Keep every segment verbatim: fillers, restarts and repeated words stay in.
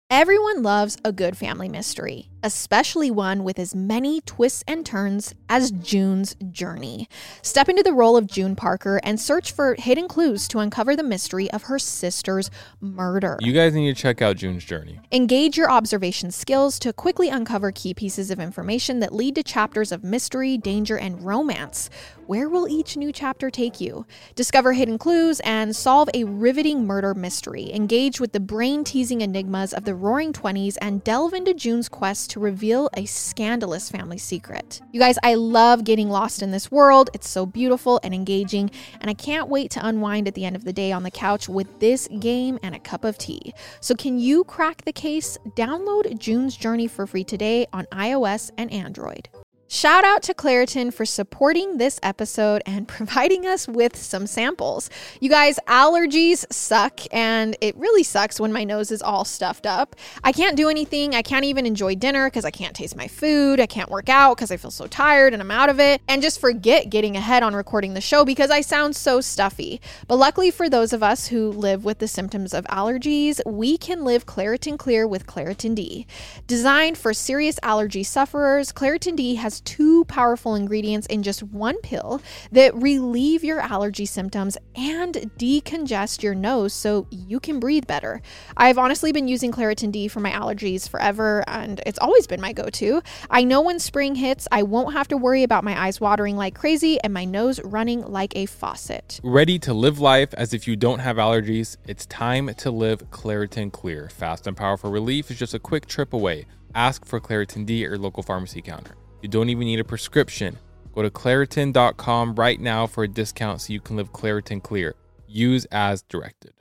Everyone loves a good family mystery, especially one with as many twists and turns as June's Journey. Step into the role of June Parker and search for hidden clues to uncover the mystery of her sister's murder. You guys need to check out June's Journey. Engage your observation skills to quickly uncover key pieces of information that lead to chapters of mystery, danger, and romance. Where will each new chapter take you? Discover hidden clues and solve a riveting murder mystery. Engage with the brain-teasing enigmas of the Roaring Twenties and delve into June's quest to reveal a scandalous family secret. You guys, I love getting lost in this world. It's so beautiful and engaging, and I can't wait to unwind at the end of the day on the couch with this game and a cup of tea. So can you crack the case? Download June's Journey for free today on iOS and Android. Shout out to Claritin for supporting this episode and providing us with some samples. You guys, allergies suck, and it really sucks when my nose is all stuffed up. I can't do anything. I can't even enjoy dinner because I can't taste my food. I can't work out because I feel so tired and I'm out of it. And just forget getting ahead on recording the show because I sound so stuffy. But luckily for those of us who live with the symptoms of allergies, we can live Claritin Clear with Claritin D. Designed for serious allergy sufferers, Claritin D has two powerful ingredients in just one pill that relieve your allergy symptoms and decongest your nose so you can breathe better. I've honestly been using Claritin D for my allergies forever, and it's always been my go-to. I know when spring hits, I won't have to worry about my eyes watering like crazy and my nose running like a faucet. Ready to live life as if you don't have allergies? It's time to live Claritin Clear. Fast and powerful relief is just a quick trip away. Ask for Claritin D at your local pharmacy counter. You don't even need a prescription. Go to Claritin dot com right now for a discount so you can live Claritin Clear. Use as directed.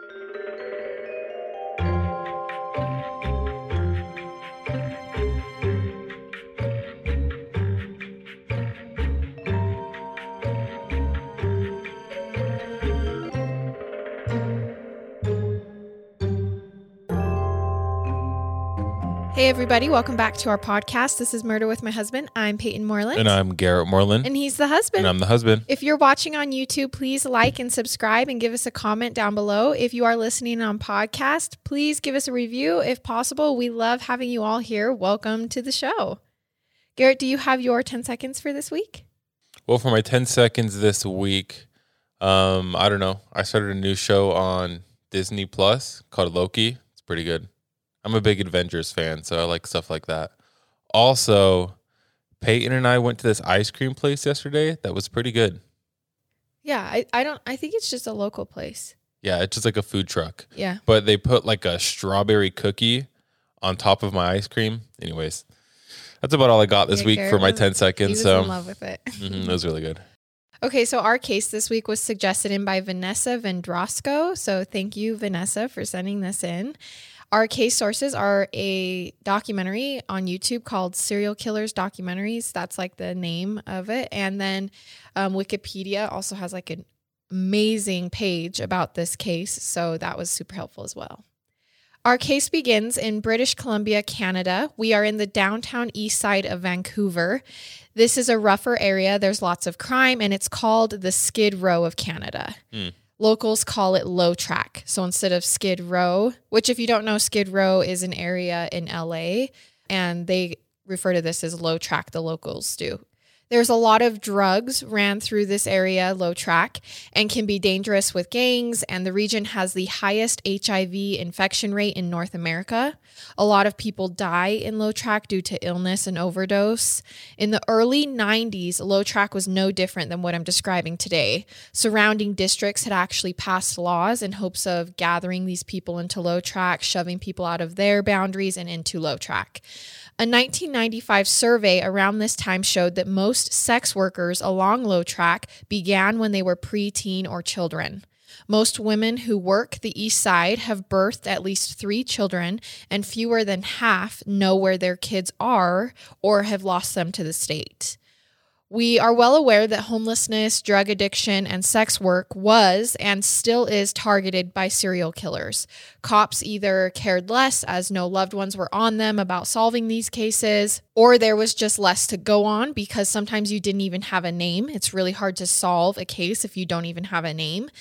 Hey everybody, welcome back to our podcast. This is Murder with My Husband. I'm Peyton Moreland. And I'm Garrett Moreland. And he's the husband. And I'm the husband. If you're watching on YouTube, please like and subscribe and give us a comment down below. If you are listening on podcast, please give us a review if possible. We love having you all here. Welcome to the show. Garrett, do you have your ten seconds for this week? Well, for my ten seconds this week, um, I don't know. I started a new show on Disney Plus called Loki. It's pretty good. I'm a big Avengers fan, so I like stuff like that. Also, Peyton and I went to this ice cream place yesterday that was pretty good. Yeah, I, I don't I think it's just a local place. Yeah, it's just like a food truck. Yeah. But they put like a strawberry cookie on top of my ice cream. Anyways, that's about all I got this yeah, week Garrett for my was, ten seconds. He was so in love with it. mm-hmm, it was really good. Okay, so our case this week was suggested in by Vanessa Vendrosco. So thank you, Vanessa, for sending this in. Our case sources are a documentary on YouTube called Serial Killers Documentaries. That's like the name of it. And then um, Wikipedia also has like an amazing page about this case. So that was super helpful as well. Our case begins in British Columbia, Canada. We are in the downtown east side of Vancouver. This is a rougher area. There's lots of crime, and it's called the Skid Row of Canada. Mm. Locals call it Low Track. So instead of Skid Row, which if you don't know, Skid Row is an area in L A, and they refer to this as Low Track, the locals do. There's a lot of drugs ran through this area, Low Track, and can be dangerous with gangs, and the region has the highest H I V infection rate in North America. A lot of people die in Low Track due to illness and overdose. In the early nineties, Low Track was no different than what I'm describing today. Surrounding districts had actually passed laws in hopes of gathering these people into Low Track, shoving people out of their boundaries and into Low Track. A nineteen ninety-five survey around this time showed that most sex workers along Low Track began when they were preteen or children. Most women who work the east side have birthed at least three children, and fewer than half know where their kids are or have lost them to the state. We are well aware that homelessness, drug addiction, and sex work was and still is targeted by serial killers. Cops either cared less as no loved ones were on them about solving these cases, or there was just less to go on because sometimes you didn't even have a name. It's really hard to solve a case if you don't even have a name.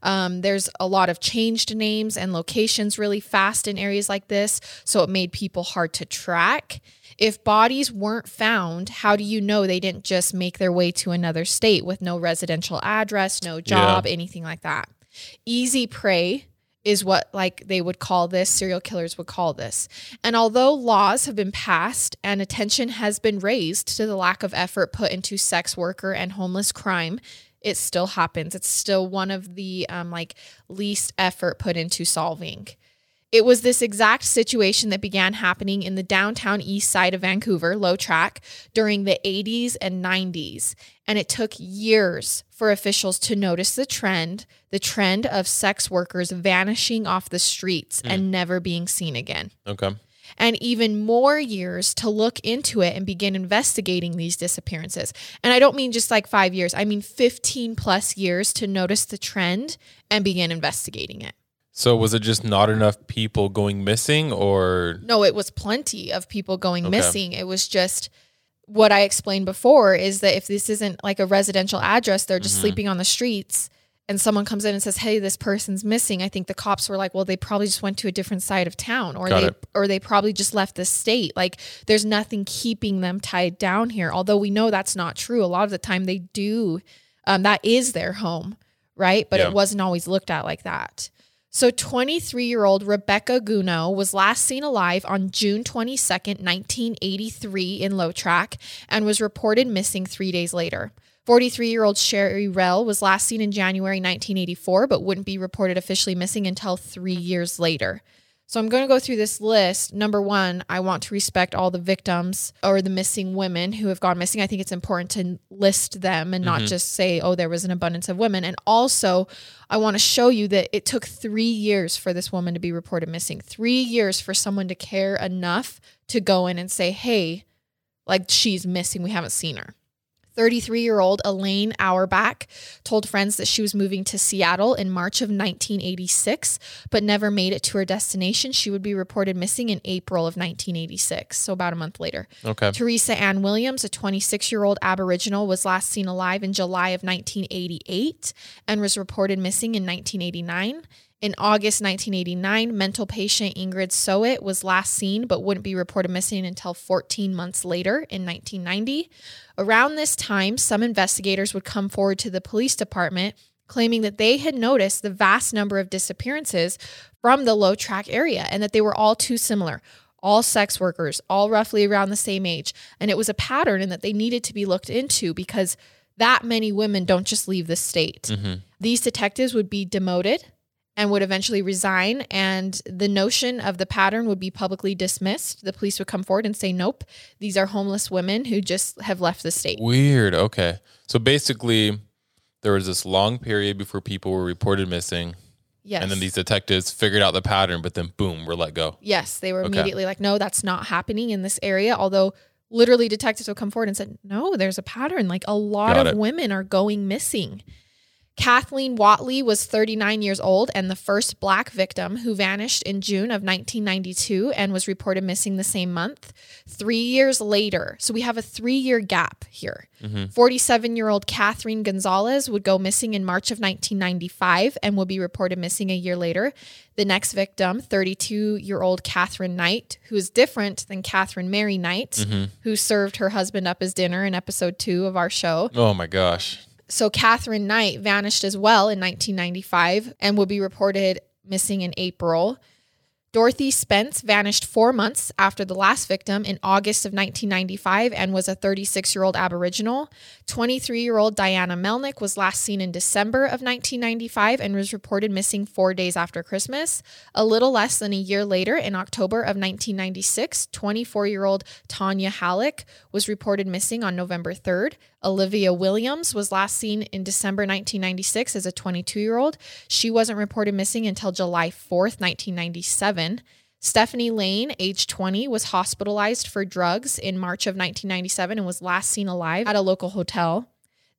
Um, there's a lot of changed names and locations really fast in areas like this, so it made people hard to track. If bodies weren't found, how do you know they didn't just make their way to another state with no residential address, no job, yeah. anything like that? Easy prey is what like they would call this, serial killers would call this. And although laws have been passed and attention has been raised to the lack of effort put into sex worker and homeless crime, it still happens. It's still one of the um, like least effort put into solving. It was this exact situation that began happening in the downtown east side of Vancouver, Low-Track, during the eighties and nineties. And it took years for officials to notice the trend, the trend of sex workers vanishing off the streets mm. and never being seen again. Okay. And even more years to look into it and begin investigating these disappearances. And I don't mean just like five years. I mean fifteen plus years to notice the trend and begin investigating it. So was it just not enough people going missing or? No, it was plenty of people going okay. missing. It was just what I explained before is that if this isn't like a residential address, they're just mm-hmm. sleeping on the streets and someone comes in and says, hey, this person's missing. I think the cops were like, well, they probably just went to a different side of town or Got they it. or they probably just left the state. Like there's nothing keeping them tied down here. Although we know that's not true. A lot of the time they do. Um, that is their home, right? But yeah. it wasn't always looked at like that. So twenty-three-year-old Rebecca Guno was last seen alive on June twenty-second, nineteen eighty-three in Low-Track and was reported missing three days later. forty-three-year-old Sherry Rell was last seen in January nineteen eighty-four, but wouldn't be reported officially missing until three years later. So I'm going to go through this list. Number one, I want to respect all the victims or the missing women who have gone missing. I think it's important to list them and not mm-hmm. just say, oh, there was an abundance of women. And also, I want to show you that it took three years for this woman to be reported missing. Three years for someone to care enough to go in and say, hey, like she's missing. We haven't seen her. thirty-three-year-old Elaine Auerbach told friends that she was moving to Seattle in March of nineteen eighty-six, but never made it to her destination. She would be reported missing in April of nineteen eighty-six, so about a month later. Okay. Teresa Ann Williams, a twenty-six-year-old Aboriginal, was last seen alive in July of nineteen eighty-eight and was reported missing in nineteen eighty-nine. In August nineteen eighty-nine, mental patient Ingrid Soet was last seen but wouldn't be reported missing until fourteen months later in nineteen ninety. Around this time, some investigators would come forward to the police department claiming that they had noticed the vast number of disappearances from the Low-Track area and that they were all too similar. All sex workers, all roughly around the same age. And it was a pattern and that they needed to be looked into because that many women don't just leave the state. Mm-hmm. These detectives would be demoted and would eventually resign, and the notion of the pattern would be publicly dismissed. The police would come forward and say, nope, these are homeless women who just have left the state. Weird. Okay. So basically, there was this long period before people were reported missing. Yes. And then these detectives figured out the pattern, but then boom, we're let go. Yes. They were okay. immediately like, no, that's not happening in this area. Although literally detectives would come forward and said, no, there's a pattern. Like a lot Got of it. women are going missing. Kathleen Watley was thirty-nine years old and the first Black victim who vanished in June of nineteen ninety-two and was reported missing the same month. Three years later, so we have a three-year gap here. Mm-hmm. forty-seven-year-old Catherine Gonzalez would go missing in March of nineteen ninety-five and will be reported missing a year later. The next victim, thirty-two-year-old Catherine Knight, who is different than Catherine Mary Knight, mm-hmm. who served her husband up as dinner in episode two of our show. Oh my gosh. So Catherine Knight vanished as well in nineteen ninety-five and will be reported missing in April. Dorothy Spence vanished four months after the last victim in August of nineteen ninety-five and was a thirty-six-year-old Aboriginal. twenty-three-year-old Diana Melnick was last seen in December of nineteen ninety-five and was reported missing four days after Christmas. A little less than a year later, in October of nineteen ninety-six, twenty-four-year-old Tanya Halleck was reported missing on November third. Olivia Williams was last seen in December nineteen ninety-six as a twenty-two-year-old. She wasn't reported missing until July fourth, nineteen ninety-seven. Stephanie Lane, age twenty, was hospitalized for drugs in March of nineteen ninety-seven and was last seen alive at a local hotel.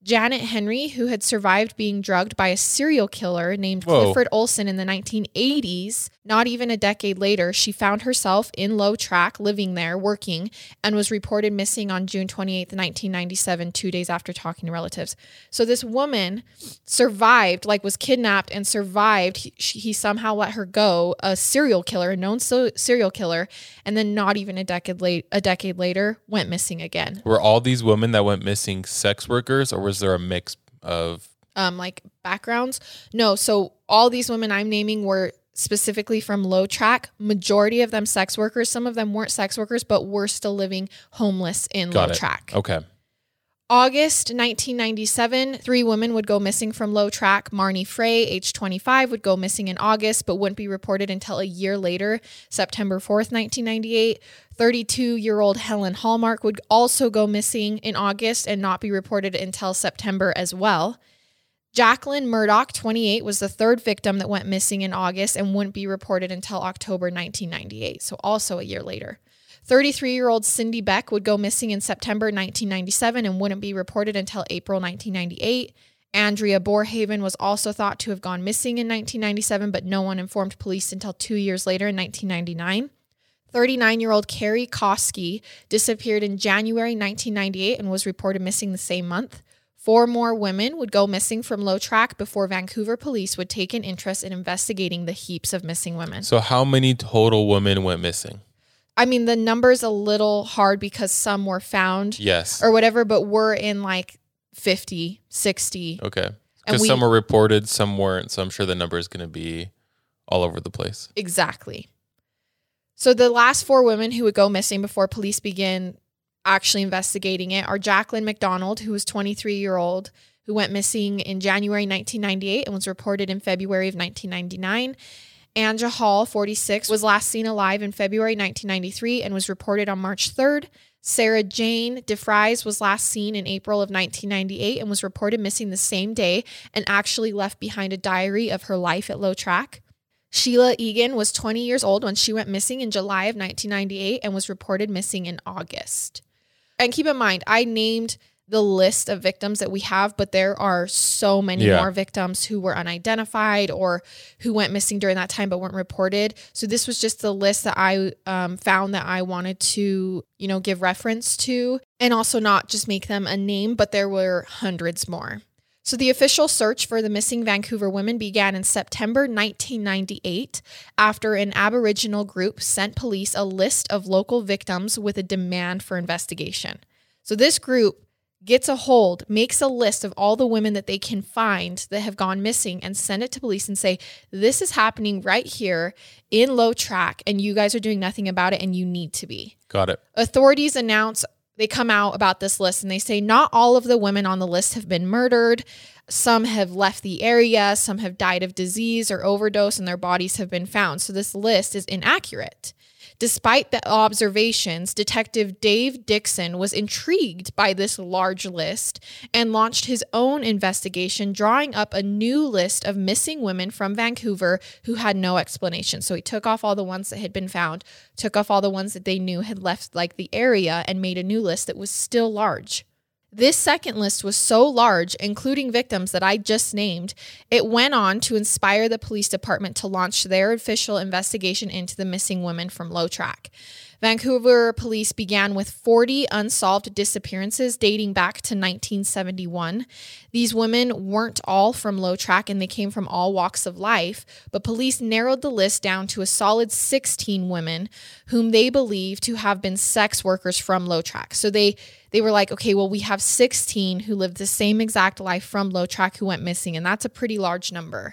Janet Henry, who had survived being drugged by a serial killer named Whoa. Clifford Olson in the nineteen eighties, not even a decade later, she found herself in Low Track, living there, working, and was reported missing on June twenty-eighth, nineteen ninety-seven, two days after talking to relatives. So this woman survived, like was kidnapped and survived. He, he somehow let her go, a serial killer, a known so, serial killer, and then not even a decade late, a decade later, went missing again. Were all these women that went missing sex workers, or was there a mix of um like backgrounds? No, so all these women I'm naming were specifically from Low Track. Majority of them sex workers. Some of them weren't sex workers, but were still living homeless in Got Low it. Track. Okay. August nineteen ninety-seven, three women would go missing from Low Track. Marnie Frey, age twenty-five, would go missing in August, but wouldn't be reported until a year later, September fourth, nineteen ninety-eight. thirty-two-year-old Helen Hallmark would also go missing in August and not be reported until September as well. Jacqueline Murdoch, twenty-eight, was the third victim that went missing in August and wouldn't be reported until October nineteen ninety-eight, so also a year later. thirty-three-year-old Cindy Beck would go missing in September nineteen ninety-seven and wouldn't be reported until April nineteen ninety-eight. Andrea Borehaven was also thought to have gone missing in nineteen ninety-seven, but no one informed police until two years later in nineteen ninety-nine. thirty-nine-year-old Carrie Koski disappeared in January nineteen ninety-eight and was reported missing the same month. Four more women would go missing from Low Track before Vancouver police would take an interest in investigating the heaps of missing women. So how many total women went missing? I mean, the number's a little hard because some were found Yes. or whatever, but we're in like fifty, sixty. Okay. And Because we- some were reported, some weren't. So I'm sure the number is going to be all over the place. Exactly. So the last four women who would go missing before police begin actually investigating it are Jacqueline McDonald, who was twenty-three-year-old, who went missing in January nineteen ninety-eight and was reported in February of nineteen ninety-nine. Anja Hall, forty-six, was last seen alive in February nineteen ninety-three and was reported on March third. Sarah Jane DeFries was last seen in April of nineteen ninety-eight and was reported missing the same day and actually left behind a diary of her life at Low Track. Sheila Egan was twenty years old when she went missing in July of nineteen ninety-eight and was reported missing in August. And keep in mind, I named the list of victims that we have, but there are so many Yeah. more victims who were unidentified or who went missing during that time but weren't reported. So this was just the list that I um, found that I wanted to, you know, give reference to and also not just make them a name, but there were hundreds more. So the official search for the missing Vancouver women began in September nineteen ninety-eight after an Aboriginal group sent police a list of local victims with a demand for investigation. So this group gets a hold, makes a list of all the women that they can find that have gone missing and send it to police and say, this is happening right here in Low Track and you guys are doing nothing about it and you need to be. Got it. Authorities announce They come out about this list and they say not all of the women on the list have been murdered. Some have left the area. Some have died of disease or overdose and their bodies have been found. So this list is inaccurate. Despite the observations, Detective Dave Dixon was intrigued by this large list and launched his own investigation, drawing up a new list of missing women from Vancouver who had no explanation. So he took off all the ones that had been found, took off all the ones that they knew had left like the area, and made a new list that was still large. This second list was so large, including victims that I just named, it went on to inspire the police department to launch their official investigation into the missing women from Low Track. Vancouver police began with forty unsolved disappearances dating back to nineteen seventy-one. These women weren't all from Low Track and they came from all walks of life, but police narrowed the list down to a solid sixteen women whom they believed to have been sex workers from Low Track. So they They were like, okay, well, we have sixteen who lived the same exact life from Low Track who went missing, and that's a pretty large number.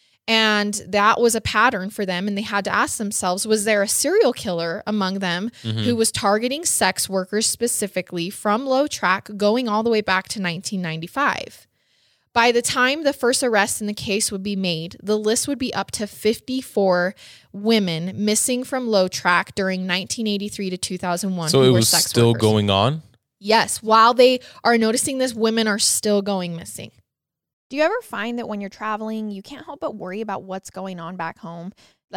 And that was a pattern for them, and they had to ask themselves, was there a serial killer among them mm-hmm. who was targeting sex workers specifically from Low Track going all the way back to nineteen ninety-five? By the time the first arrest in the case would be made, the list would be up to fifty-four women missing from Low Track during nineteen eighty-three to two thousand one. So it was still workers. going on? Yes. While they are noticing this, women are still going missing. Do you ever find that when you're traveling, you can't help but worry about what's going on back home? Like,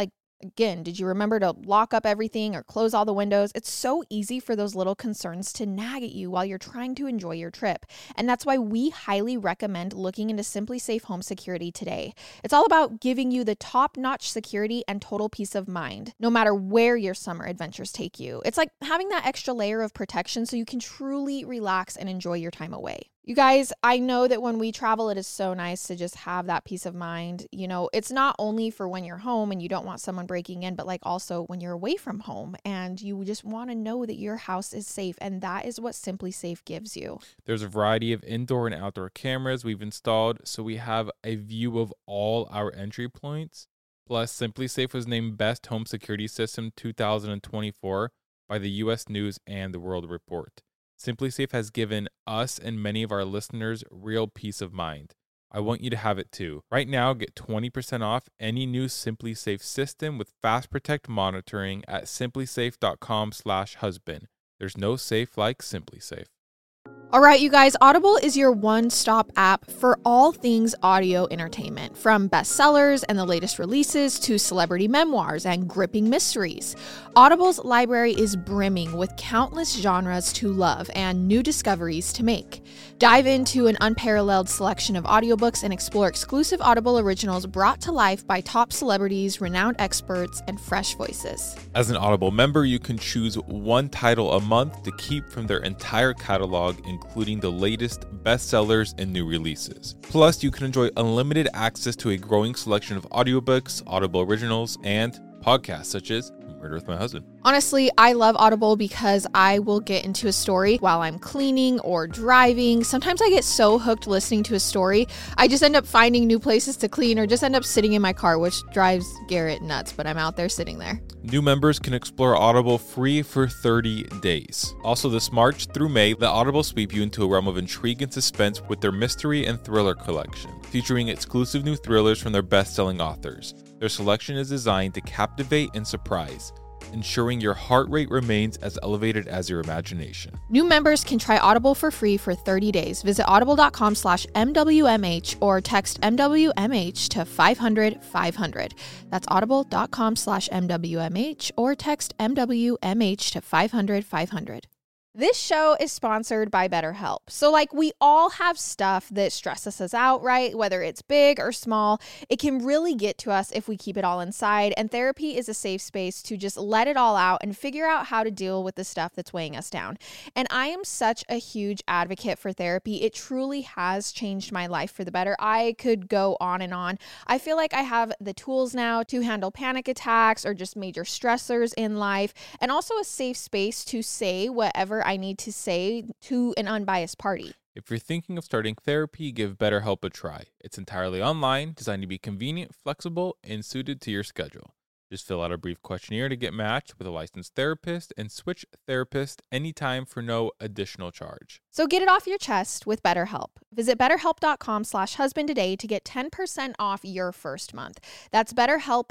again, did you remember to lock up everything or close all the windows? It's so easy for those little concerns to nag at you while you're trying to enjoy your trip. And that's why we highly recommend looking into SimpliSafe Home Security today. It's all about giving you the top-notch security and total peace of mind, no matter where your summer adventures take you. It's like having that extra layer of protection so you can truly relax and enjoy your time away. You guys, I know that when we travel, it is so nice to just have that peace of mind. You know, it's not only for when you're home and you don't want someone breaking in, but like also when you're away from home and you just want to know that your house is safe. And that is what SimpliSafe gives you. There's a variety of indoor and outdoor cameras we've installed, so we have a view of all our entry points. Plus, SimpliSafe was named Best Home Security System two thousand twenty-four by the U S News and the World Report. SimpliSafe has given us and many of our listeners real peace of mind. I want you to have it too. Right now, get twenty percent off any new SimpliSafe system with Fast Protect monitoring at simplisafe.com slash husband. There's no safe like SimpliSafe. All right, you guys, Audible is your one-stop app for all things audio entertainment, from bestsellers and the latest releases to celebrity memoirs and gripping mysteries. Audible's library is brimming with countless genres to love and new discoveries to make. Dive into an unparalleled selection of audiobooks and explore exclusive Audible originals brought to life by top celebrities, renowned experts, and fresh voices. As an Audible member, you can choose one title a month to keep from their entire catalog, including the latest bestsellers and new releases. Plus, you can enjoy unlimited access to a growing selection of audiobooks, Audible originals, and podcasts such as Murder with My Husband. Honestly, I love Audible because I will get into a story while I'm cleaning or driving. Sometimes I get so hooked listening to a story, I just end up finding new places to clean or just end up sitting in my car, which drives Garrett nuts, but I'm out there sitting there. New members can explore Audible free for thirty days. Also, this March through May, the Audible sweep you into a realm of intrigue and suspense with their mystery and thriller collection, featuring exclusive new thrillers from their best-selling authors. Their selection is designed to captivate and surprise, ensuring your heart rate remains as elevated as your imagination. New members can try Audible for free for thirty days. Visit audible.com slash MWMH or text M W M H to five hundred five hundred. That's audible.com slash MWMH or text M W M H to five hundred five hundred. This show is sponsored by BetterHelp. So like we all have stuff that stresses us out, right? Whether it's big or small, it can really get to us if we keep it all inside. And therapy is a safe space to just let it all out and figure out how to deal with the stuff that's weighing us down. And I am such a huge advocate for therapy. It truly has changed my life for the better. I could go on and on. I feel like I have the tools now to handle panic attacks or just major stressors in life, and also a safe space to say whatever I need to say to an unbiased party. If you're thinking of starting therapy, give BetterHelp a try. It's entirely online, designed to be convenient, flexible, and suited to your schedule. Just fill out a brief questionnaire to get matched with a licensed therapist and switch therapist anytime for no additional charge. So get it off your chest with BetterHelp. Visit betterhelp.com slash husband today to get ten percent off your first month. That's BetterHelp,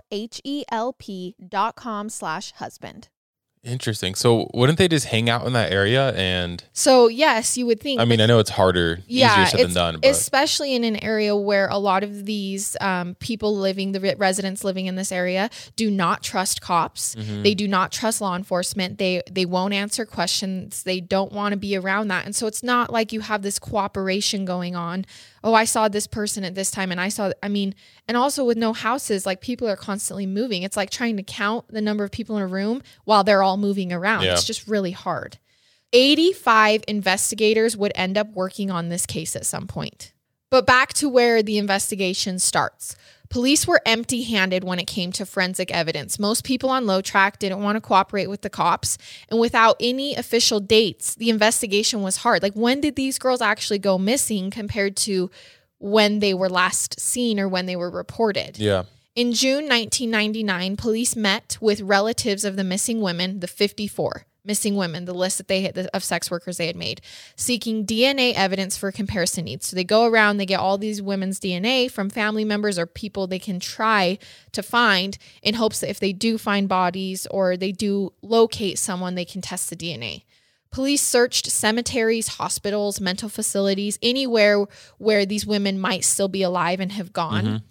H-E-L-P dot com slash husband. Interesting. So wouldn't they just hang out in that area? And so yes, you would think. I mean, I know it's harder, yeah, easier said than done, but especially in an area where a lot of these um, people living, the residents living in this area, do not trust cops. Mm-hmm. They do not trust law enforcement. They they won't answer questions. They don't want to be around that, and so it's not like you have this cooperation going on. Oh, I saw this person at this time, and I saw. I mean, and also with no houses, like people are constantly moving. It's like trying to count the number of people in a room while they're all moving around. Yeah. It's just really hard. eighty-five investigators would end up working on this case at some point. But back to where the investigation starts. Police were empty-handed when it came to forensic evidence. Most people on Low Track didn't want to cooperate with the cops. And without any official dates, the investigation was hard. Like, when did these girls actually go missing compared to when they were last seen or when they were reported? Yeah. In June nineteen ninety-nine, police met with relatives of the missing women, the fifty-four missing women, the list that they had of sex workers they had made, seeking D N A evidence for comparison needs. So they go around, they get all these women's D N A from family members or people they can try to find in hopes that if they do find bodies or they do locate someone, they can test the D N A. Police searched cemeteries, hospitals, mental facilities, anywhere where these women might still be alive and have gone. Mm-hmm.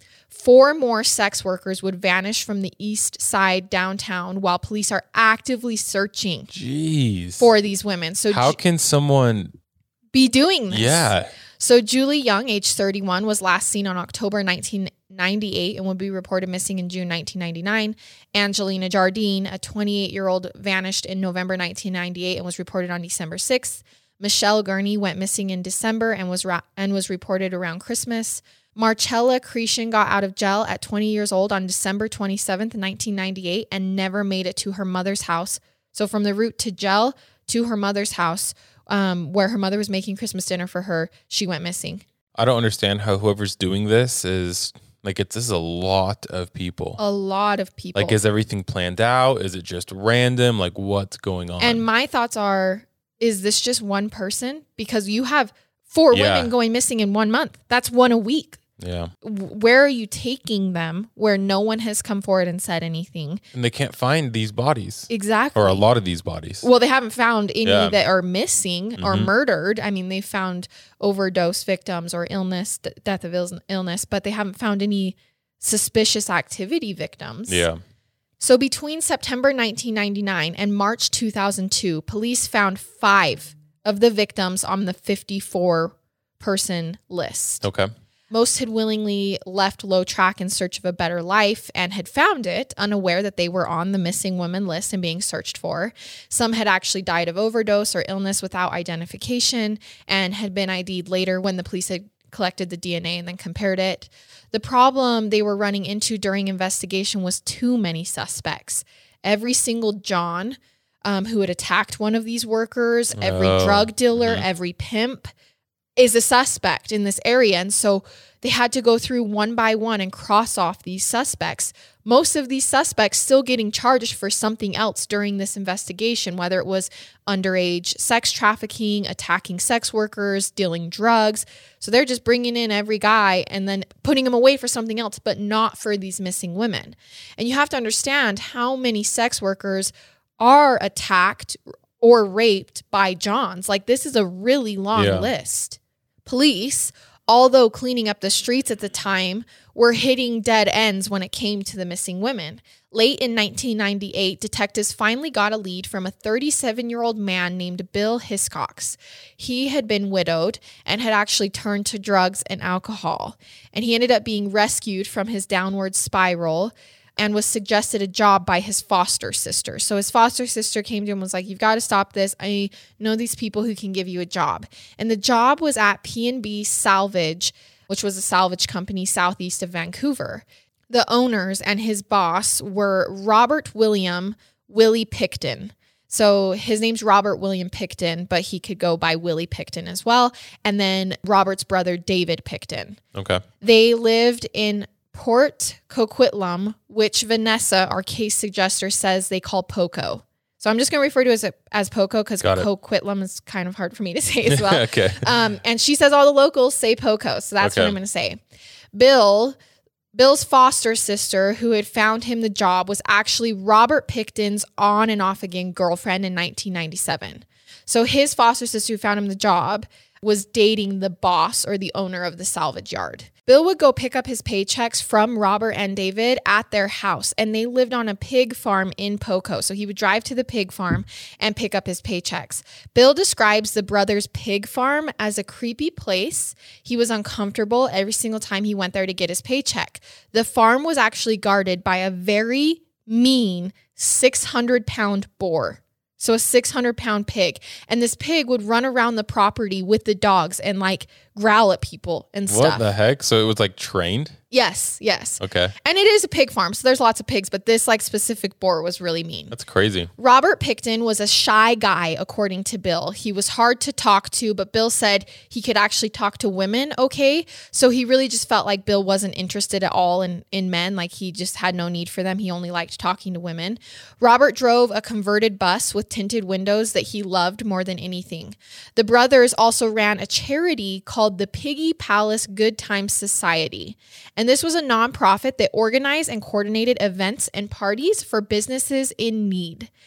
four more sex workers would vanish from the east side downtown while police are actively searching Jeez. for these women. So how Ju- can someone be doing this? Yeah. So Julie Young, age thirty-one, was last seen on October nineteen ninety-eight and would be reported missing in June nineteen ninety-nine. Angelina Jardine, a twenty-eight-year-old, vanished in November nineteen ninety-eight and was reported on December sixth. Michelle Gurney went missing in December and was ra- and was reported around Christmas. Marcella Cretion got out of jail at twenty years old on December twenty-seventh, nineteen ninety-eight, and never made it to her mother's house. So from the route to jail to her mother's house, um, where her mother was making Christmas dinner for her, she went missing. I don't understand how whoever's doing this is like, it's this is a lot of people. A lot of people. Like, is everything planned out? Is it just random? Like, what's going on? And my thoughts are, is this just one person? Because you have four Yeah. women going missing in one month. That's one a week. Yeah. Where are you taking them where no one has come forward and said anything? And they can't find these bodies. Exactly. Or a lot of these bodies. Well, they haven't found any Yeah. that are missing or Mhm. murdered. I mean, they found overdose victims or illness, d- death of Ill- illness, but they haven't found any suspicious activity victims. Yeah. So between September nineteen ninety-nine and March two thousand two, police found five of the victims on the fifty-four person list. Okay. Most had willingly left Low Track in search of a better life and had found it, unaware that they were on the missing women list and being searched for. Some had actually died of overdose or illness without identification and had been I D'd later when the police had collected the D N A and then compared it. The problem they were running into during investigation was too many suspects. Every single John um, who had attacked one of these workers, every Oh. drug dealer, Mhm. every pimp, is a suspect in this area. And so they had to go through one by one and cross off these suspects. Most of these suspects still getting charged for something else during this investigation, whether it was underage sex trafficking, attacking sex workers, dealing drugs. So they're just bringing in every guy and then putting him away for something else, but not for these missing women. And you have to understand how many sex workers are attacked or raped by Johns. Like, this is a really long Yeah. list. Police, although cleaning up the streets at the time, were hitting dead ends when it came to the missing women. Late in nineteen ninety-eight, detectives finally got a lead from a thirty-seven-year-old man named Bill Hiscox. He had been widowed and had actually turned to drugs and alcohol. And he ended up being rescued from his downward spiral and was suggested a job by his foster sister. So his foster sister came to him and was like, you've got to stop this. I know these people who can give you a job. And the job was at P and B Salvage, which was a salvage company southeast of Vancouver. The owners and his boss were Robert William Willie Picton. So his name's Robert William Picton, but he could go by Willie Picton as well. And then Robert's brother, David Picton. Okay. They lived in Port Coquitlam, which Vanessa, our case suggester, says they call Poco. So I'm just going to refer to it as, as Poco because Got it. Coquitlam is kind of hard for me to say as well. Okay. Um, and she says all the locals say Poco. So that's what Okay. I'm going to say. Bill, Bill's foster sister, who had found him the job, was actually Robert Picton's on and off again girlfriend in nineteen ninety-seven. So his foster sister who found him the job was dating the boss or the owner of the salvage yard. Bill would go pick up his paychecks from Robert and David at their house, and they lived on a pig farm in Poco. So he would drive to the pig farm and pick up his paychecks. Bill describes the brothers' pig farm as a creepy place. He was uncomfortable every single time he went there to get his paycheck. The farm was actually guarded by a very mean six hundred pound boar. So a six hundred pound pig. And this pig would run around the property with the dogs and like growl at people and What stuff. the heck? So it was like trained? Yes, yes. Okay. And it is a pig farm, so there's lots of pigs, but this like specific boar was really mean. That's crazy. Robert Picton was a shy guy, according to Bill. He was hard to talk to, but Bill said he could actually talk to women okay. So he really just felt like Bill wasn't interested at all in, in men. Like he just had no need for them. He only liked talking to women. Robert drove a converted bus with tinted windows that he loved more than anything. The brothers also ran a charity called the Piggy Palace Good Times Society. And this was a nonprofit that organized and coordinated events and parties for businesses in need.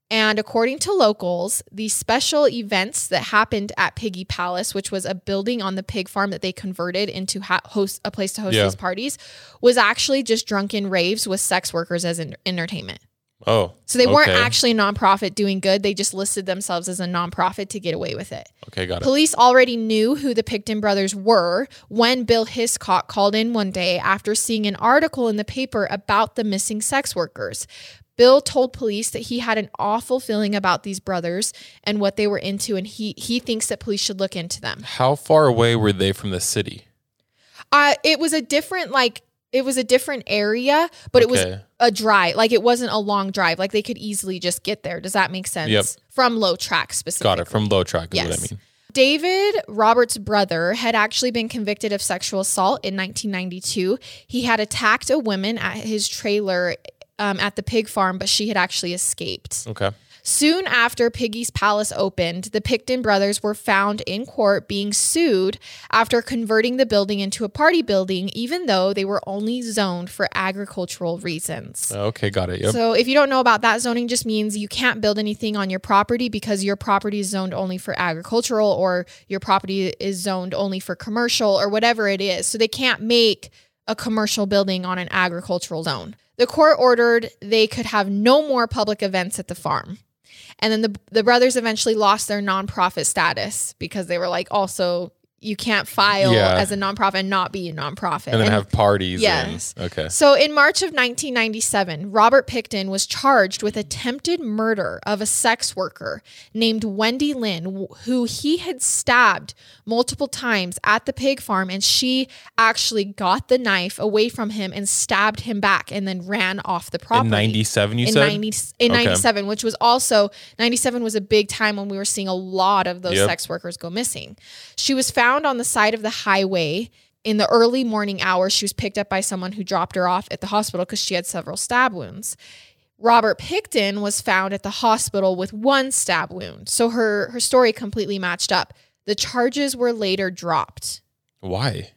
And according to locals, the special events that happened at Piggy Palace, which was a building on the pig farm that they converted into ha- host a place to host Yeah. these parties, was actually just drunken raves with sex workers as en- entertainment. Oh. So they weren't okay. actually a nonprofit doing good. They just listed themselves as a nonprofit to get away with it. Okay, got it. Police already knew who the Pickton brothers were when Bill Hiscock called in one day after seeing an article in the paper about the missing sex workers. Bill told police that he had an awful feeling about these brothers and what they were into, and he he thinks that police should look into them. How far away were they from the city? Uh, it was a different, like, it was a different area, but it was Okay. a drive. Like, it wasn't a long drive. Like, they could easily just get there. Does that make sense? Yep. From Low Track specifically. Got it. From low track is Yes. what I mean. David Roberts' brother had actually been convicted of sexual assault in nineteen ninety-two. He had attacked a woman at his trailer um, at the pig farm, but she had actually escaped. Okay. Soon after Piggy's Palace opened, the Pickton brothers were found in court being sued after converting the building into a party building, even though they were only zoned for agricultural reasons. Okay, got it. Yep. So if you don't know about that, zoning just means you can't build anything on your property because your property is zoned only for agricultural, or your property is zoned only for commercial, or whatever it is. So they can't make a commercial building on an agricultural zone. The court ordered they could have no more public events at the farm. And then the the brothers eventually lost their nonprofit status because they were like, also, you can't file Yeah. as a nonprofit and not be a nonprofit. and then have parties. Yes. And, okay. So in March of nineteen ninety-seven, Robert Pickton was charged with attempted murder of a sex worker named Wendy Lynn, who he had stabbed multiple times at the pig farm, and she actually got the knife away from him and stabbed him back and then ran off the property. In ninety-seven, you in said? ninety in Okay. ninety-seven, which was also ninety-seven was a big time when we were seeing a lot of those Yep. sex workers go missing. She was found on the side of the highway in the early morning hours. She was picked up by someone who dropped her off at the hospital because she had several stab wounds. Robert Pickton was found at the hospital with one stab wound. So her her story completely matched up. The charges were later dropped. Why?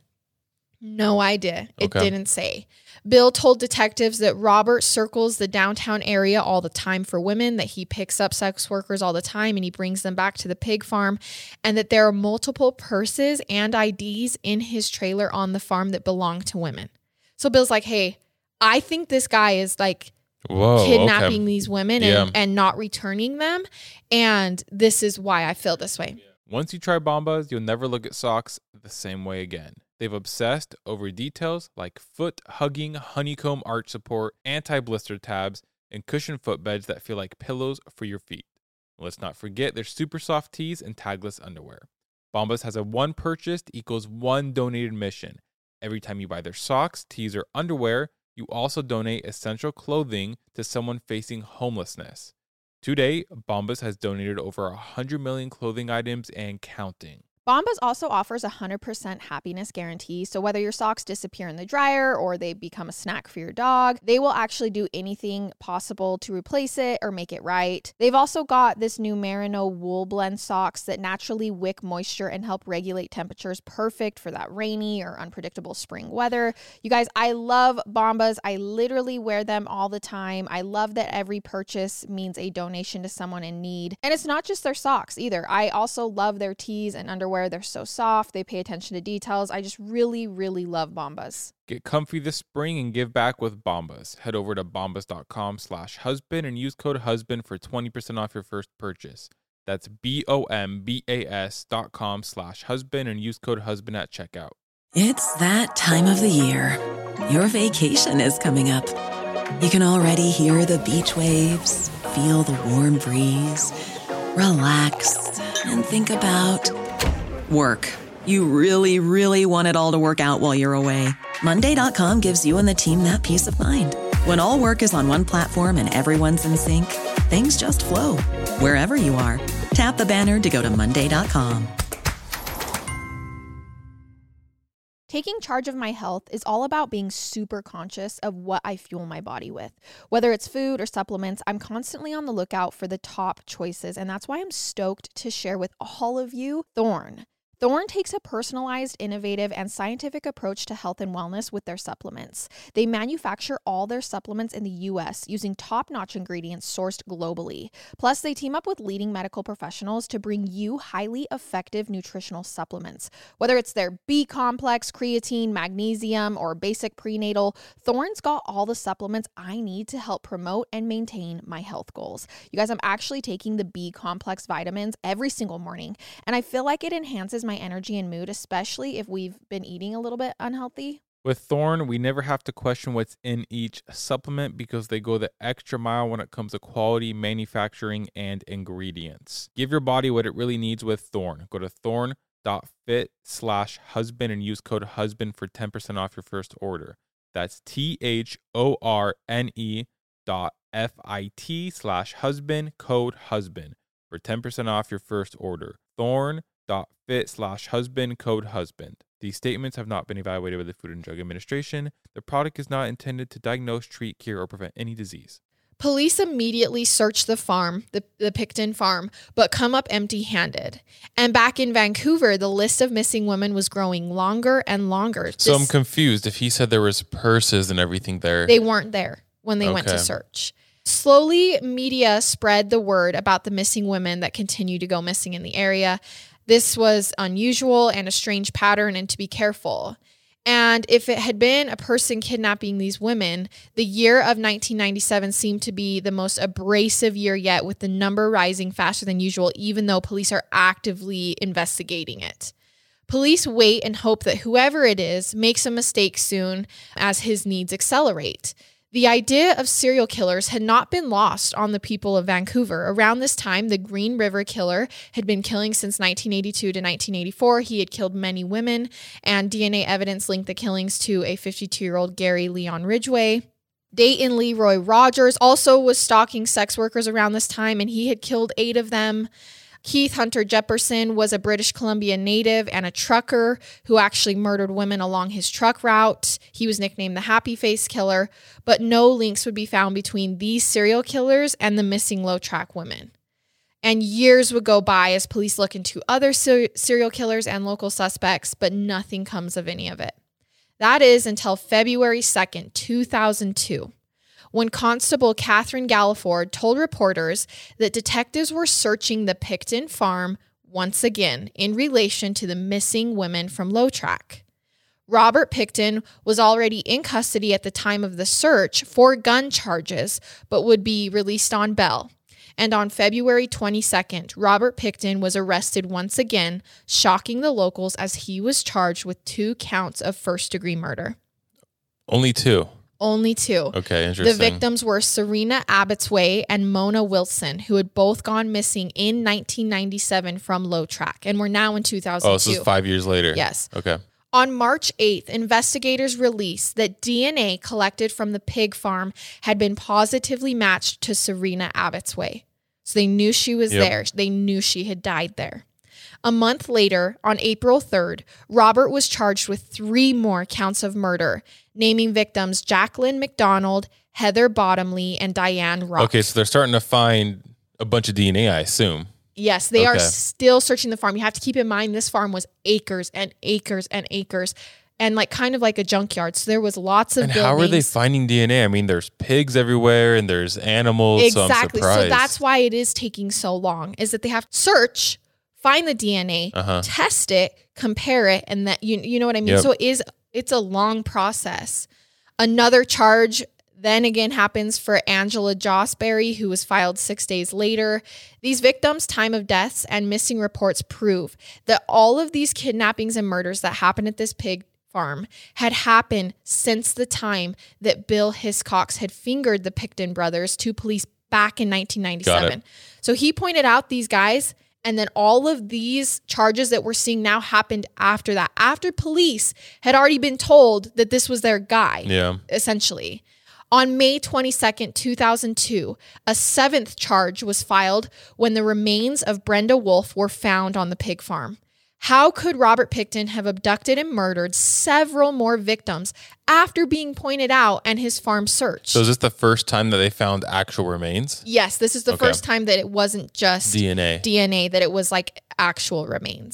No idea. It Okay. didn't say. Bill told detectives that Robert circles the downtown area all the time for women, that he picks up sex workers all the time and he brings them back to the pig farm, and that there are multiple purses and I Ds in his trailer on the farm that belong to women. So Bill's like, hey, I think this guy is like Whoa. kidnapping okay. these women Yeah. and, and not returning them. And this is why I feel this way. Once you try Bombas, you'll never look at socks the same way again. They've obsessed over details like foot-hugging honeycomb arch support, anti-blister tabs, and cushioned footbeds that feel like pillows for your feet. Let's not forget their super soft tees and tagless underwear. Bombas has a one purchased equals one donated mission. Every time you buy their socks, tees, or underwear, you also donate essential clothing to someone facing homelessness. Today, Bombas has donated over one hundred million clothing items and counting. Bombas also offers a one hundred percent happiness guarantee, so whether your socks disappear in the dryer or they become a snack for your dog, they will actually do anything possible to replace it or make it right. They've also got this new Merino wool blend socks that naturally wick moisture and help regulate temperatures, perfect for that rainy or unpredictable spring weather. You guys, I love Bombas. I literally wear them all the time. I love that every purchase means a donation to someone in need. And it's not just their socks either. I also love their tees and underwear. They're so soft. They pay attention to details. I just really, really love Bombas. Get comfy this spring and give back with Bombas. Head over to bombas.com slash husband and use code husband for twenty percent off your first purchase. That's B-O-M-B-A-S dot com slash husband and use code husband at checkout. It's that time of the year. Your vacation is coming up. You can already hear the beach waves, feel the warm breeze, relax, and think about work. You really, really want it all to work out while you're away. Monday dot com gives you and the team that peace of mind. When all work is on one platform and everyone's in sync, things just flow. Wherever you are, tap the banner to go to Monday dot com. Taking charge of my health is all about being super conscious of what I fuel my body with. Whether it's food or supplements, I'm constantly on the lookout for the top choices, and that's why I'm stoked to share with all of you Thorne. Thorne takes a personalized, innovative, and scientific approach to health and wellness with their supplements. They manufacture all their supplements in the U S using top-notch ingredients sourced globally. Plus, they team up with leading medical professionals to bring you highly effective nutritional supplements. Whether it's their B complex, creatine, magnesium, or basic prenatal, Thorne's got all the supplements I need to help promote and maintain my health goals. You guys, I'm actually taking the B complex vitamins every single morning, and I feel like it enhances my energy and mood, especially if we've been eating a little bit unhealthy. With Thorne, we never have to question what's in each supplement because they go the extra mile when it comes to quality, manufacturing, and ingredients. Give your body what it really needs with Thorne. Go to thorne.fit slash husband and use code husband for ten percent off your first order. That's T-H-O-R-N-E dot F-I-T slash husband, code husband for ten percent off your first order. Thorne.fit slash husband, code husband. These statements have not been evaluated by the Food and Drug Administration. The product is not intended to diagnose, treat, cure, or prevent any disease. Police immediately search the farm, the, the Pickton farm, but come up empty-handed. And back in Vancouver, the list of missing women was growing longer and longer. So This- I'm confused. If he said there was purses and everything there. They weren't there when they went to Okay. search. Slowly, media spread the word about the missing women that continue to go missing in the area. This was unusual and a strange pattern, and to be careful. And if it had been a person kidnapping these women, the year of nineteen ninety-seven seemed to be the most abrasive year yet, with the number rising faster than usual, even though police are actively investigating it. Police wait and hope that whoever it is makes a mistake soon as his needs accelerate. The idea of serial killers had not been lost on the people of Vancouver. Around this time, the Green River Killer had been killing since nineteen eighty-two to nineteen eighty-four. He had killed many women, and D N A evidence linked the killings to a fifty-two-year-old Gary Leon Ridgway. Dayton Leroy Rogers also was stalking sex workers around this time, and he had killed eight of them. Keith Hunter Jefferson was a British Columbia native and a trucker who actually murdered women along his truck route. He was nicknamed the Happy Face Killer, but no links would be found between these serial killers and the missing low track women. And years would go by as police look into other ser- serial killers and local suspects, but nothing comes of any of it. That is until February second, two thousand two. When Constable Catherine Galliford told reporters that detectives were searching the Pickton farm once again in relation to the missing women from Low Track. Robert Pickton was already in custody at the time of the search for gun charges, but would be released on bail. And on February twenty-second, Robert Pickton was arrested once again, shocking the locals as he was charged with two counts of first-degree murder. Only two. Only two. Okay, The interesting. victims were Serena Abbotsway and Mona Wilson, who had both gone missing in nineteen ninety-seven from Low Track, and we're now in two thousand two. Oh, so this is five years later. Yes. Okay. On March eighth, investigators released that D N A collected from the pig farm had been positively matched to Serena Abbotsway. So they knew she was Yep. there. They knew she had died there. A month later, on April third, Robert was charged with three more counts of murder, naming victims Jacqueline McDonald, Heather Bottomley, and Diane Rock. Okay, so they're starting to find a bunch of D N A, I assume. Yes, they are Okay. still searching the farm. You have to keep in mind this farm was acres and acres and acres and like kind of like a junkyard. So there was lots of And buildings. how are they finding D N A? I mean, there's pigs everywhere and there's animals, Exactly. so I'm surprised. So that's why it is taking so long, is that they have to search, find the D N A, Uh-huh. test it, compare it, and that you you know what I mean? Yep. So it is it's a long process. Another charge then again happens for Angela Josberry, who was filed six days later. These victims' time of deaths and missing reports prove that all of these kidnappings and murders that happened at this pig farm had happened since the time that Bill Hiscox had fingered the Pickton brothers to police back in nineteen ninety-seven. So he pointed out these guys, and then all of these charges that we're seeing now happened after that, after police had already been told that this was their guy, Yeah. essentially. On May twenty-second, two thousand two, a seventh charge was filed when the remains of Brenda Wolf were found on the pig farm. How could Robert Pickton have abducted and murdered several more victims after being pointed out and his farm searched? So is this the first time that they found actual remains? Yes, this is the Okay. first time that it wasn't just D N A. D N A, that it was like actual remains.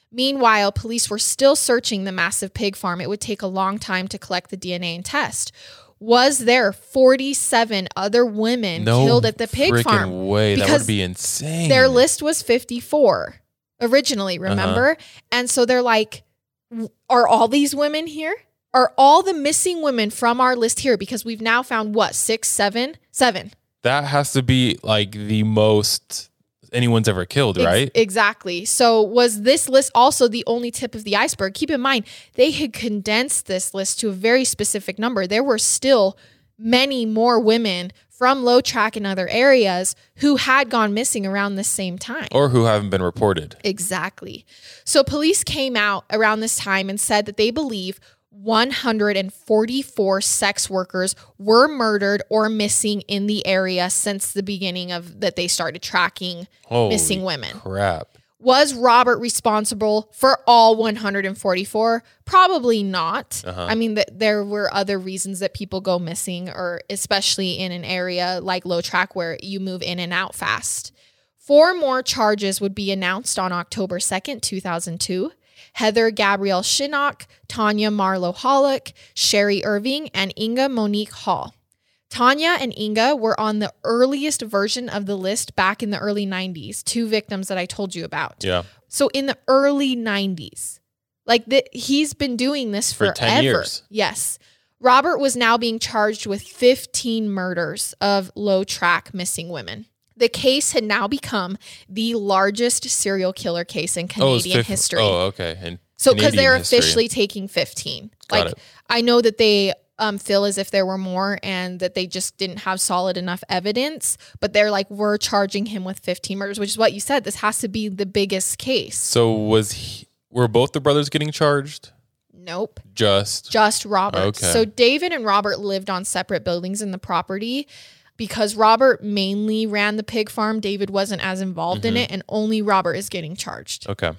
Meanwhile, police were still searching the massive pig farm. It would take a long time to collect the D N A and test. Was there forty-seven other women No killed at the pig freaking farm? way. That Because would be insane. Their list was fifty-four originally, remember? Uh-huh. And so they're like, are all these women here? Are all the missing women from our list here? Because we've now found what, six, seven, seven. That has to be like the most anyone's ever killed, Ex- right? Exactly. So was this list also the only tip of the iceberg? Keep in mind, they had condensed this list to a very specific number. There were still many more women from Low Track and other areas who had gone missing around the same time. Or who haven't been reported. Exactly. So police came out around this time and said that they believe one hundred forty-four sex workers were murdered or missing in the area since the beginning of that they started tracking Holy missing women. crap. Was Robert responsible for all one hundred forty-four? Probably not. Uh-huh. I mean, th- there were other reasons that people go missing, or especially in an area like Low Track where you move in and out fast. Four more charges would be announced on October second, two thousand two. Heather Gabrielle Shinnock, Tanya Marlowe Hollick, Sherry Irving, and Inga Monique Hall. Tanya and Inga were on the earliest version of the list back in the early nineties, two victims that I told you about. Yeah. So in the early nineties, like the, he's been doing this For forever. ten years. Yes. Robert was now being charged with fifteen murders of Low Track missing women. The case had now become the largest serial killer case in Oh, it's Canadian fif- history. Oh, okay. And So because Canadian they're history. officially taking fifteen. Got Like it. I know that they um, feel as if there were more and that they just didn't have solid enough evidence, but they're like, we're charging him with fifteen murders, which is what you said. This has to be the biggest case. So was he, were both the brothers getting charged? Nope. Just Just Robert. Okay. So David and Robert lived on separate buildings in the property. Because Robert mainly ran the pig farm, David wasn't as involved in Mhm. it, and only Robert is getting charged. okay.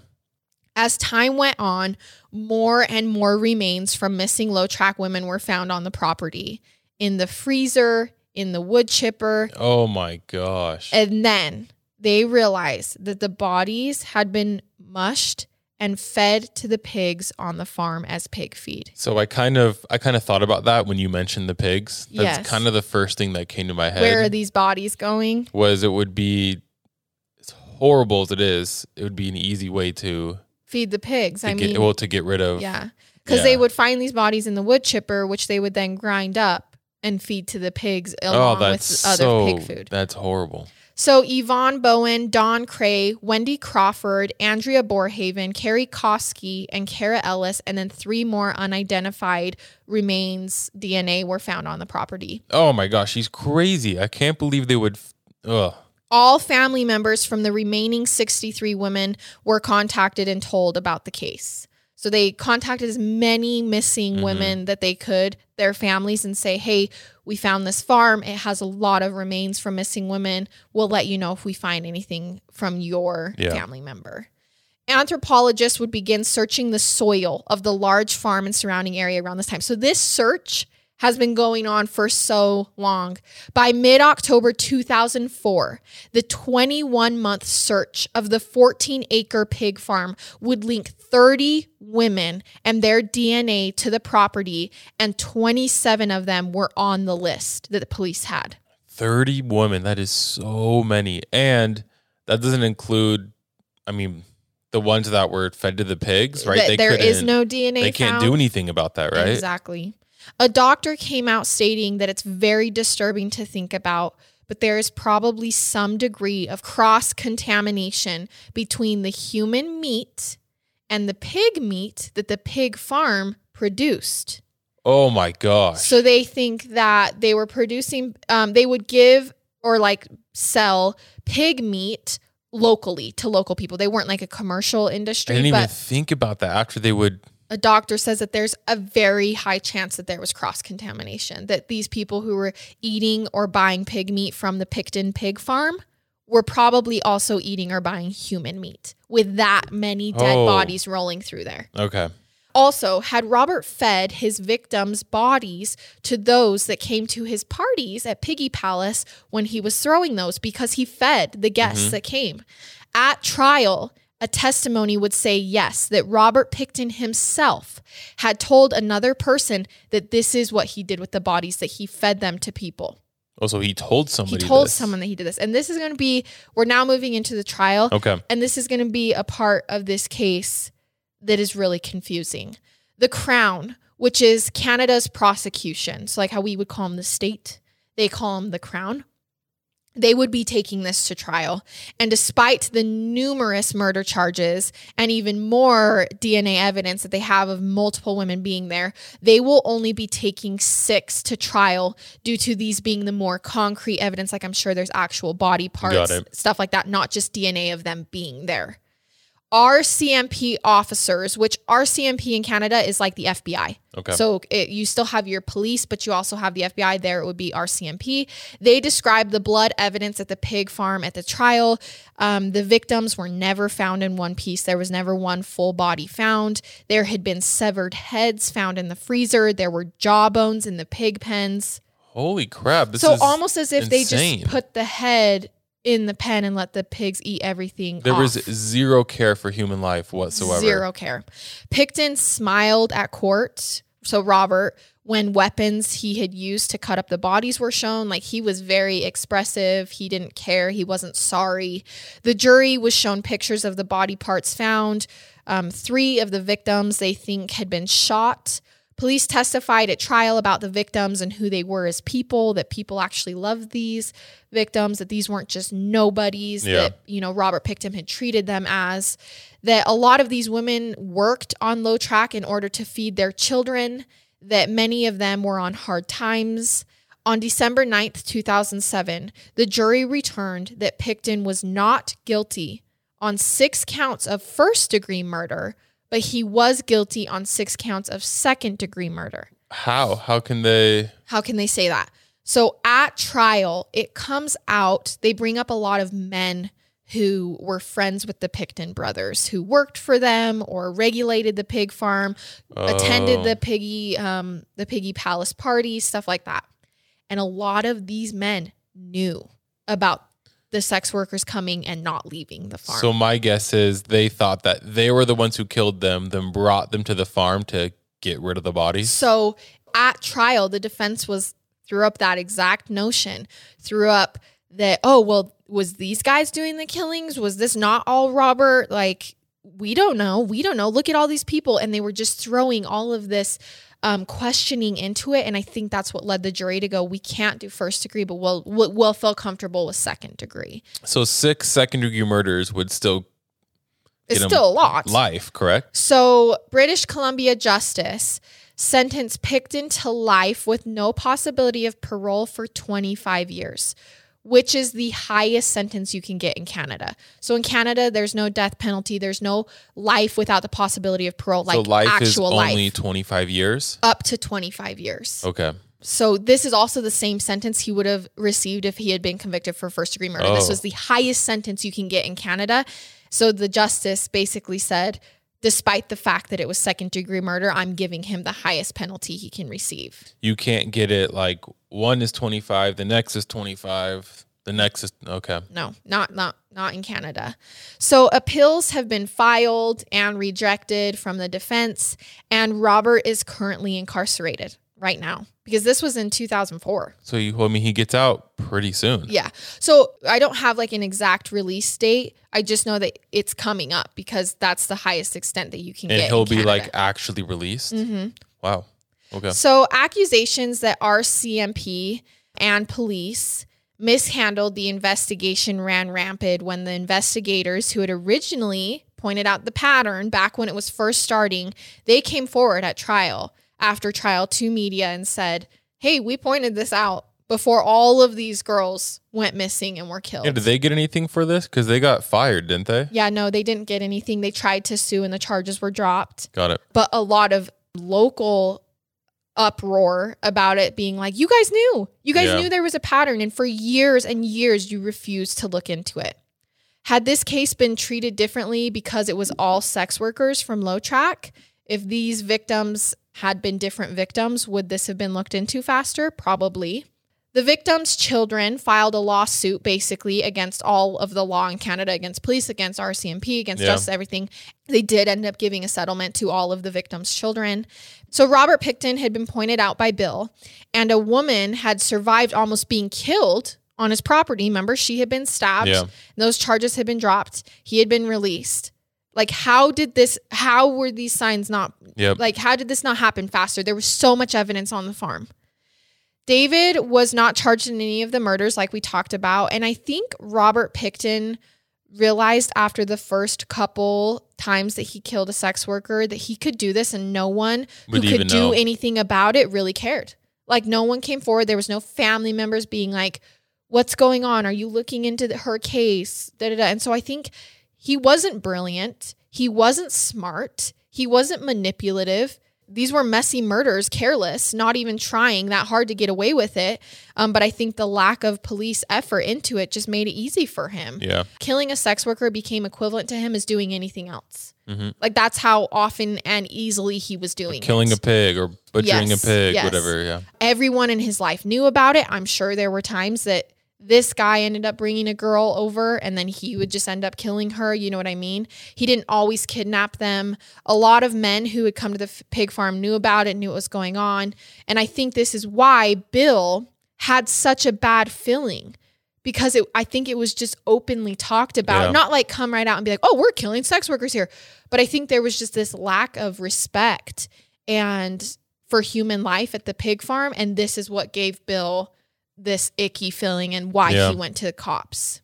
As time went on, more and more remains from missing Low Track women were found on the property, in the freezer, in the wood chipper, Oh my gosh. and then they realized that the bodies had been mushed and fed to the pigs on the farm as pig feed. So I kind of I kind of thought about that when you mentioned the pigs. That's Yes. kind of the first thing that came to my head. Where are these bodies going? was it would be as horrible as it is, it would be an easy way to, Feed the pigs. to I get mean, well to get rid of. yeah. Because Yeah. they would find these bodies in the wood chipper, which they would then grind up and feed to the pigs Oh, along that's with other so pig food. that's horrible. So Yvonne Bowen, Dawn Cray, Wendy Crawford, Andrea Borhaven, Carrie Koski, and Kara Ellis, and then three more unidentified remains D N A were found on the property. Oh my gosh, she's crazy. I can't believe they would ugh. All family members from the remaining sixty-three women were contacted and told about the case. So they contacted as many missing Mhm. women that they could, their families, and say, hey, we found this farm. It has a lot of remains from missing women. We'll let you know if we find anything from your Yeah. family member. Anthropologists would begin searching the soil of the large farm and surrounding area around this time. So this search has been going on for so long. By mid-October two thousand four, the twenty-one month search of the fourteen acre pig farm would link thirty women and their D N A to the property, and twenty-seven of them were on the list that the police had. thirty women. That is so many. And that doesn't include, I mean, the ones that were fed to the pigs, right? Th- there is couldn't- no D N A They can't found. do anything about that, right? Exactly. A doctor came out stating that it's very disturbing to think about, but there is probably some degree of cross-contamination between the human meat and the pig meat that the pig farm produced. Oh my gosh. So they think that they were producing, um, they would give or like sell pig meat locally to local people. They weren't like a commercial I industry, didn't even but think about that after they would. a doctor says that there's a very high chance that there was cross-contamination, that these people who were eating or buying pig meat from the Picton pig farm were probably also eating or buying human meat with that many dead Oh. bodies rolling through there. Okay. Also, had Robert fed his victims' bodies to those that came to his parties at Piggy Palace when he was throwing those, because he fed the guests Mhm. that came. At trial, a testimony would say yes, that Robert Pickton himself had told another person that this is what he did with the bodies, that he fed them to people. Oh, so he told somebody He told this. someone that he did this. And this is going to be, we're now moving into the trial. Okay. And this is going to be a part of this case that is really confusing. The Crown, which is Canada's prosecution, so like how we would call them the state, they call them the Crown. They would be taking this to trial. And despite the numerous murder charges and even more D N A evidence that they have of multiple women being there, they will only be taking six to trial due to these being the more concrete evidence. Like I'm sure there's actual body parts, stuff like that, not just D N A of them being there. R C M P officers, which R C M P in Canada is like the F B I. Okay. So it, you still have your police, but you also have the F B I. There it would be R C M P. They described the blood evidence at the pig farm at the trial. Um, the victims were never found in one piece. There was never one full body found. There had been severed heads found in the freezer. There were jawbones in the pig pens. Holy crap. This so is almost as if insane. they just put the head in the pen and let the pigs eat everything There off. was zero care for human life whatsoever. Zero care. Pickton smiled at court. So Robert, when weapons he had used to cut up the bodies were shown, like he was very expressive. He didn't care. He wasn't sorry. The jury was shown pictures of the body parts found. Um, three of the victims they think had been shot. Police testified at trial about the victims and who they were as people, that people actually loved these victims, that these weren't just nobodies, Yeah. that, you know, Robert Pickton had treated them as, that a lot of these women worked on Low Track in order to feed their children, that many of them were on hard times. On December ninth, two thousand seven, the jury returned that Pickton was not guilty on six counts of first-degree murder, but he was guilty on six counts of second-degree murder. How? How can they? How can they say that? So at trial, it comes out, they bring up a lot of men who were friends with the Pickton brothers, who worked for them or regulated the pig farm, Oh. attended the piggy, um, the piggy palace parties, stuff like that. And a lot of these men knew about the sex workers coming and not leaving the farm. So my guess is they thought that they were the ones who killed them, then brought them to the farm to get rid of the bodies. So at trial, the defense was threw up that exact notion, threw up that, oh, well, was these guys doing the killings? Was this not all Robert? Like, we don't know. We don't know. Look at all these people. And they were just throwing all of this um, questioning into it. And I think that's what led the jury to go, we can't do first degree, but we'll, we'll, we'll feel comfortable with second degree. So six second degree murders would still It's get 'em still a lot. life, correct? So British Columbia Justice sentenced Pickton to life with no possibility of parole for twenty-five years, which is the highest sentence you can get in Canada. So in Canada, there's no death penalty. There's no life without the possibility of parole, like so life actual is only life. twenty-five years? Up to twenty-five years. Okay. So this is also the same sentence he would have received if he had been convicted for first degree murder. Oh. This was the highest sentence you can get in Canada. So the justice basically said, despite the fact that it was second degree murder, I'm giving him the highest penalty he can receive. You can't get it like one is twenty-five, the next is twenty-five, the next is, okay. No, not not not in Canada. So appeals have been filed and rejected from the defense, and Robert is currently incarcerated right now because this was in two thousand four. So you told me he gets out pretty soon. Yeah. So I don't have like an exact release date. I just know that it's coming up because that's the highest extent that you can And get. he'll in be Canada. like actually released? Mm-hmm. Wow. Okay. So accusations that R C M P and police mishandled the investigation ran rampant when the investigators who had originally pointed out the pattern back when it was first starting, they came forward at trial after trial to media and said, hey, we pointed this out before all of these girls went missing and were killed. Yeah, did they get anything for this? Because they got fired, didn't they? Yeah, no, they didn't get anything. They tried to sue and the charges were dropped. Got it. But a lot of local uproar about it being like, you guys knew. You guys Yeah. knew there was a pattern. And for years and years, you refused to look into it. Had this case been treated differently because it was all sex workers from Low Track, if these victims had been different victims, would this have been looked into faster? Probably. The victims' children filed a lawsuit basically against all of the law in Canada, against police, against R C M P, against Yeah. justice, everything. They did end up giving a settlement to all of the victims' children. So Robert Pickton had been pointed out by Bill, and a woman had survived almost being killed on his property. Remember, she had been stabbed. Yeah. And those charges had been dropped. He had been released. Like, how did this, how were these signs not, Yep. like, how did this not happen faster? There was so much evidence on the farm. David was not charged in any of the murders like we talked about. And I think Robert Pickton realized after the first couple times that he killed a sex worker that he could do this and no one Would who even could do know. anything about it really cared. Like, no one came forward. There was no family members being like, what's going on? Are you looking into the, her case? Da, da, da. And so I think he wasn't brilliant. He wasn't smart. He wasn't manipulative. These were messy murders, careless, not even trying that hard to get away with it. Um, but I think the lack of police effort into it just made it easy for him. Yeah. Killing a sex worker became equivalent to him as doing anything else. Mhm. Like, that's how often and easily he was doing Killing it. a pig or butchering Yes, a pig, yes. whatever. Yeah. Everyone in his life knew about it. I'm sure there were times that this guy ended up bringing a girl over and then he would just end up killing her. You know what I mean? He didn't always kidnap them. A lot of men who had come to the f- pig farm knew about it, knew what was going on. And I think this is why Bill had such a bad feeling, because it, I think it was just openly talked about, Yeah. not like come right out and be like, oh, we're killing sex workers here. But I think there was just this lack of respect and for human life at the pig farm. And this is what gave Bill this icky feeling and why Yeah. he went to the cops.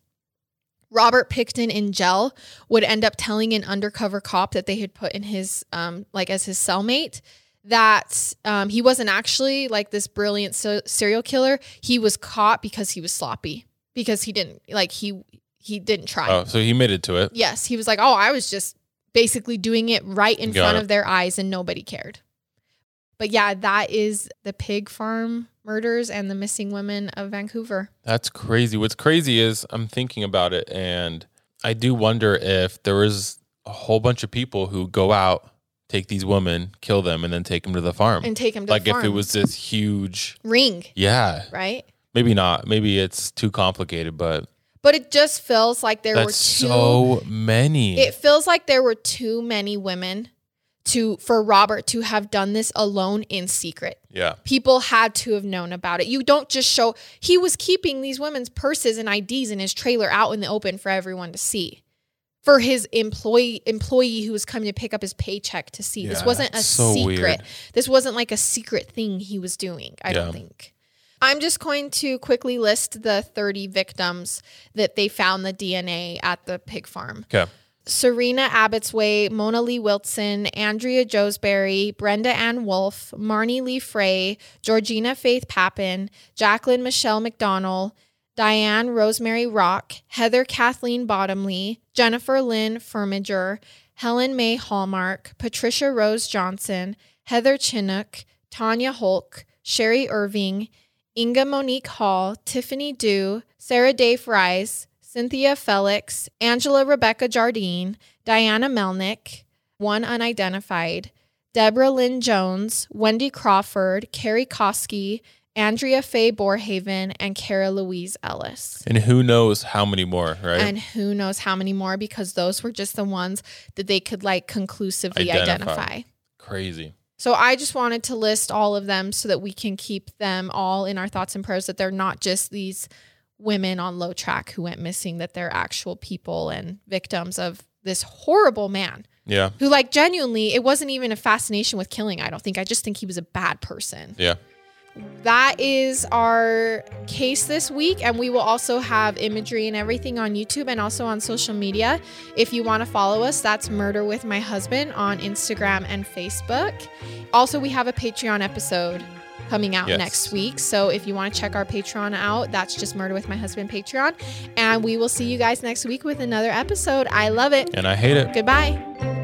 Robert Pickton in jail would end up telling an undercover cop that they had put in his, um, like as his cellmate, that um, he wasn't actually like this brilliant so- serial killer. He was caught because he was sloppy, because he didn't like, he, he didn't try. Oh, so he admitted to it. Yes. He was like, oh, I was just basically doing it right in Got front it. of their eyes and nobody cared. But yeah, that is the pig farm murders and the missing women of Vancouver. That's crazy. What's crazy is I'm thinking about it, and I do wonder if there was a whole bunch of people who go out, take these women, kill them, and then take them to the farm. And take them to like the farm. if it was this huge, Ring, yeah, right? maybe not. Maybe it's too complicated, but But it just feels like there were that's two. so many. It feels like there were too many women to for Robert to have done this alone in secret. yeah, People had to have known about it. You don't just show. He was keeping these women's purses and I Ds in his trailer out in the open for everyone to see. For his employee employee who was coming to pick up his paycheck to see. This Yeah, wasn't a so secret. weird. This wasn't like a secret thing he was doing, I Yeah. don't think. I'm just going to quickly list the thirty victims that they found the D N A at the pig farm. okay, Serena Abbotsway, Mona Lee Wilson, Andrea Joesbury, Brenda Ann Wolfe, Marnie Lee Frey, Georgina Faith Papin, Jacqueline Michelle McDonald, Diane Rosemary Rock, Heather Kathleen Bottomley, Jennifer Lynn Firminger, Helen May Hallmark, Patricia Rose Johnson, Heather Chinook, Tanya Holk, Sherry Irving, Inga Monique Hall, Tiffany Dew, Sarah Dave Rice, Cynthia Felix, Angela Rebecca Jardine, Diana Melnick, one unidentified, Deborah Lynn Jones, Wendy Crawford, Carrie Koski, Andrea Faye Borhaven, and Kara Louise Ellis. and who knows how many more, right? And who knows how many more, because those were just the ones that they could like conclusively Identify. identify. Crazy. So I just wanted to list all of them so that we can keep them all in our thoughts and prayers, that they're not just these women on low track who went missing, that they're actual people and victims of this horrible man Yeah, who, like, genuinely, it wasn't even a fascination with killing. I don't think. I just think he was a bad person. yeah. That is our case this week, and we will also have imagery and everything on YouTube and also on social media. If you want to follow us, that's Murder with My Husband on Instagram and Facebook. Also, we have a Patreon episode coming out Yes. next week, so if you want to check our Patreon out, that's just Murder with My Husband Patreon, and we will see you guys next week with another episode. I love it. And I hate it. Goodbye.